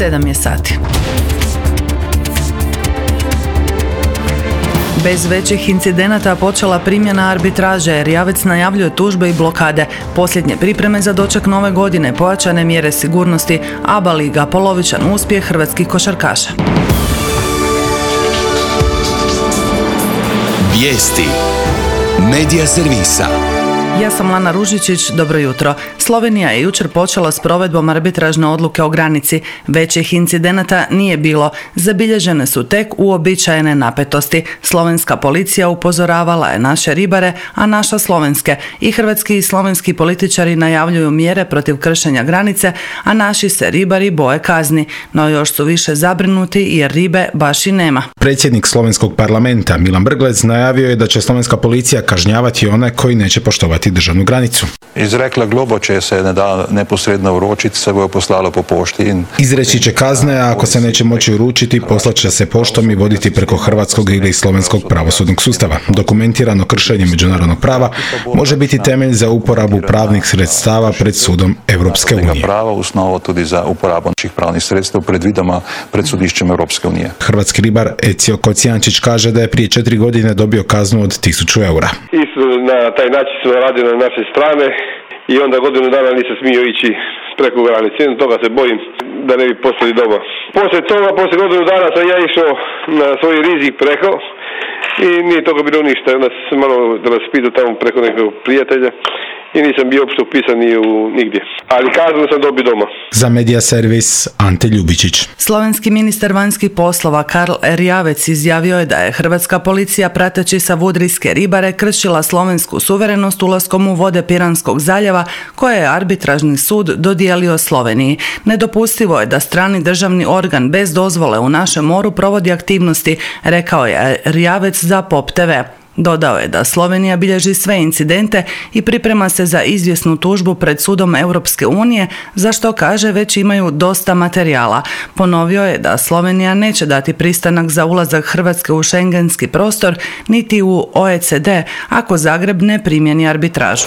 7 je sati. Bez većih incidenata počela primjena arbitraže. Erjavec najavljuje tužbe i blokade. Posljednje pripreme za doček nove godine, pojačane mjere sigurnosti, ABA liga, polovičan uspjeh hrvatskih košarkaša. Vijesti Medija servisa. Ja sam Lana Ružičić, dobro jutro. Slovenija je jučer počela s provedbom arbitražne odluke o granici. Većih incidenata nije bilo. Zabilježene su tek uobičajene napetosti. Slovenska policija upozoravala je naše ribare, a naša slovenske. I hrvatski i slovenski političari najavljuju mjere protiv kršenja granice, a naši se ribari boje kazni. No još su više zabrinuti jer ribe baš i nema. Predsjednik slovenskog parlamenta Milan Brglez najavio je da će slovenska policija kažnjavati one koji neće poštovati državnu granicu. Izrekla globo, če se ne da neposredno uročiti, se bo poslalo po pošti. Izreći će kazne, a ako se neće moći uručiti, poslat će se poštom i voditi preko hrvatskog ili slovenskog pravosudnog sustava. Dokumentirano kršenje međunarodnog prava može biti temelj za uporabu pravnih sredstava pred sudom Europske unije. Pravo usnovo tudi za uporabu naših pravnih sredstev predvidoma pred sudišćem Europske unije. Hrvatski ribar Ecio Kocijančić kaže da je prije 4 godine dobio kaznu od 1000 eura. Na taj način su radili na naše strane i onda godinu dana nisam smio ići preko granice. Jedno toga se bojim da ne bi postali doma. Poslije godinu dana sam ja išao na svoj rizik preko i nije toga bilo ništa. Onda sam se malo raspitao tamo preko nekog prijatelja i nisam bio uopšte upisan nigdje. Ali kaznu sam dobio doma. Za Medija servis Ante Ljubičić. Slovenski ministar vanjskih poslova Karl Erjavec izjavio je da je hrvatska policija prateći savudrijske ribare kršila slovensku suverenost ulaskom u vode Piranskog zaljeva koje je arbitražni sud dodijelio Sloveniji. Nedopustivo je da strani državni organ bez dozvole u našem moru provodi aktivnosti, rekao je Erjavec za Pop TV. Dodao je da Slovenija bilježi sve incidente i priprema se za izvjesnu tužbu pred sudom Europske unije, za što kaže već imaju dosta materijala. Ponovio je da Slovenija neće dati pristanak za ulazak Hrvatske u šengenski prostor niti u OECD ako Zagreb ne primjeni arbitražu.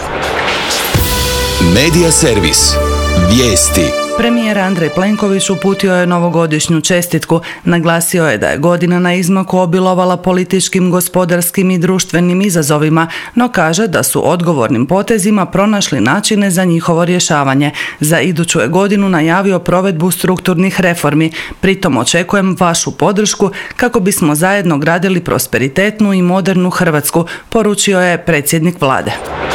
Medija servis. Vijesti. Premijer Andrej Plenković uputio je novogodišnju čestitku. Naglasio je da je godina na izmaku obilovala političkim, gospodarskim i društvenim izazovima, no kaže da su odgovornim potezima pronašli načine za njihovo rješavanje. Za iduću je godinu najavio provedbu strukturnih reformi. Pritom očekujem vašu podršku kako bismo zajedno gradili prosperitetnu i modernu Hrvatsku, poručio je predsjednik vlade.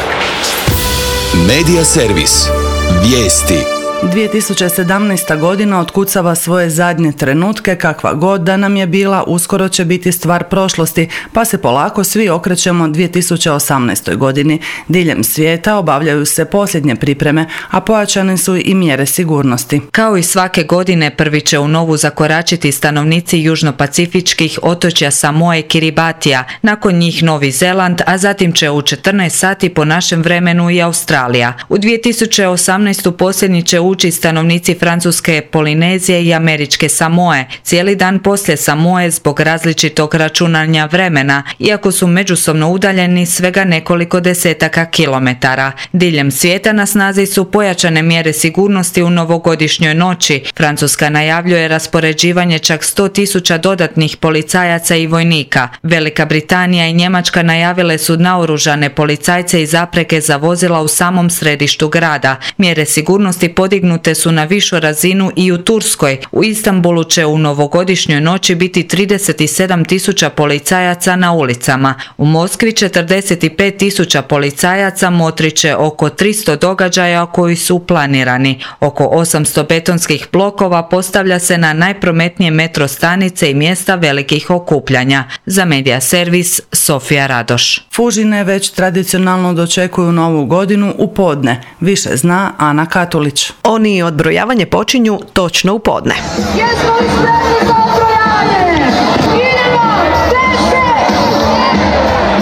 Medija servis. Vijesti. 2017. godina otkucava svoje zadnje trenutke, kakva god da nam je bila, uskoro će biti stvar prošlosti, pa se polako svi okrećemo 2018. godini. Diljem svijeta obavljaju se posljednje pripreme, a pojačane su i mjere sigurnosti. Kao i svake godine, prvi će u novu zakoračiti stanovnici južnopacifičkih otočja Samoe i Kiribatija, nakon njih Novi Zeland, a zatim će u 14 sati po našem vremenu i Australija. U 2018. posljednji će ući stanovnici Francuske Polinezije i Američke Samoe, cijeli dan poslije Samoe zbog različitog računanja vremena, iako su međusobno udaljeni svega nekoliko desetaka kilometara. Diljem svijeta na snazi su pojačane mjere sigurnosti u novogodišnjoj noći. Francuska najavljuje raspoređivanje čak 100.000 dodatnih policajaca i vojnika. Velika Britanija i Njemačka najavile su naoružane policajce i zapreke za vozila u samom središtu grada. Mjere sigurnosti podignute su na višu razinu i u Turskoj. U Istanbulu će u novogodišnjoj noći biti 37.000 policajaca na ulicama. U Moskvi 45.000 policajaca motriće oko 300 događaja koji su planirani. Oko 800 betonskih blokova postavlja se na najprometnije metro stanice i mjesta velikih okupljanja. Za Medija servis Sofija Radoš. Fužine već tradicionalno dočekuju novu godinu u podne. Više zna Ana Katulić. Oni odbrojavanje počinju točno u podne. Jesmo li spremni za odbrojavanje? Idemo!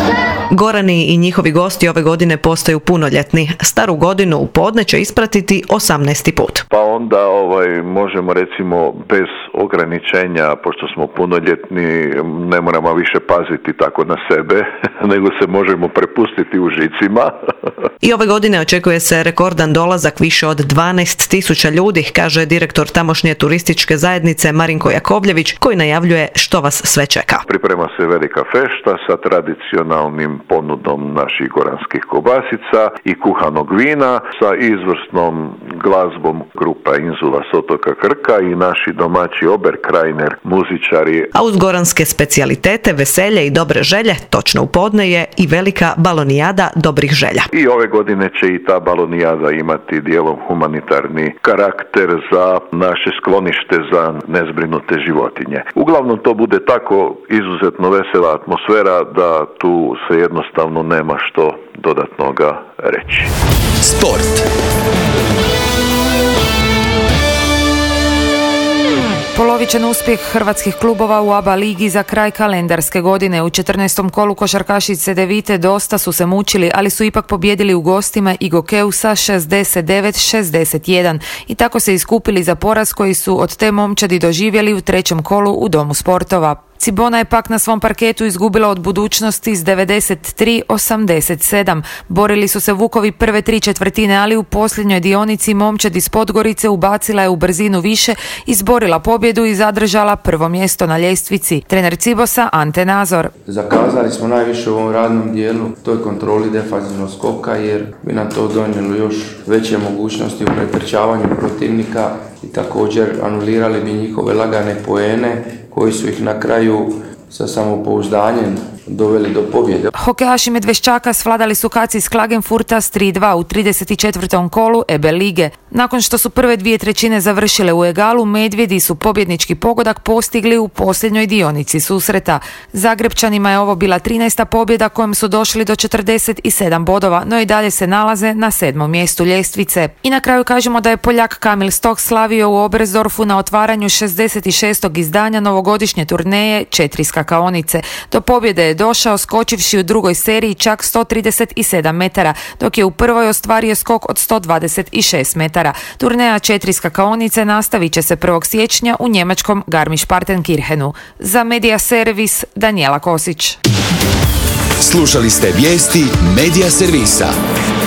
Gorani i njihovi gosti ove godine postaju punoljetni. Staru godinu u podne će ispratiti 18. put. Pa onda možemo recimo bez ograničenja, pošto smo punoljetni, ne moramo više paziti tako na sebe, nego se možemo prepustiti užicima. I ove godine očekuje se rekordan dolazak više od 12.000 ljudi, kaže direktor tamošnje turističke zajednice Marinko Jakovljević, koji najavljuje što vas sve čeka. Priprema se velika fešta sa tradicionalnim ponudom naših goranskih kobasica i kuhanog vina, sa izvrsnom glazbom grupa Inzula s otoka Krka i naši domaći Oberkrajner muzičari. A uz goranske specijalitete, veselje i dobre želje, točno u podne je i velika balonijada dobrih želja. I ove godine će i ta balonijada imati dijelom humanitarni karakter za naše sklonište za nezbrinute životinje. Uglavnom to bude tako izuzetno vesela atmosfera da tu se jednostavno nema što dodatnoga reći. Sport. Polovičan uspjeh hrvatskih klubova u ABA ligi za kraj kalendarske godine. U 14. kolu košarkaši Cedevite dosta su se mučili, ali su ipak pobijedili u gostima i Gokeu sa 69-61 i tako se iskupili za poraz koji su od te momčadi doživjeli u trećem kolu u Domu sportova. Cibona je pak na svom parketu izgubila od Budućnosti s 93-87. Borili su se Vukovi prve 3/4, ali u posljednjoj dionici momčad iz Podgorice ubacila je u brzinu više, izborila pobjedu i zadržala prvo mjesto na ljestvici. Trener Cibosa Ante Nazor. Zakazali smo najviše u ovom radnom dijelu, toj kontroli defanzivnog skoka, jer bi nam to donijelo još veće mogućnosti u pretrčavanju protivnika i također anulirali bi njihove lagane poene koji su ih na kraju sa samopouzdanjem doveli do pobjede. Hokejaši Medveščaka svladali su Kac iz Klagenfurta s 3-2 u 34. kolu EBE lige. Nakon što su prve 2/3 završile u egalu, Medvjedi su pobjednički pogodak postigli u posljednjoj dionici susreta. Zagrebčanima je ovo bila 13. pobjeda kojom su došli do 47 bodova, no i dalje se nalaze na 7. mjestu ljestvice. I na kraju kažemo da je Poljak Kamil Stok slavio u Oberstdorfu na otvaranju 66. izdanja novogodišnje turneje 4 skakaonice. Do pobjede je došao skočivši u drugoj seriji čak 137 metara, dok je u prvoj ostvario skok od 126 metara. Turneja 4 skakaonice nastavit će se 1. siječnja u njemačkom Garmisch-Partenkirchenu. Za Media Servis Danijela Kosić. Slušali ste vijesti Media Servisa.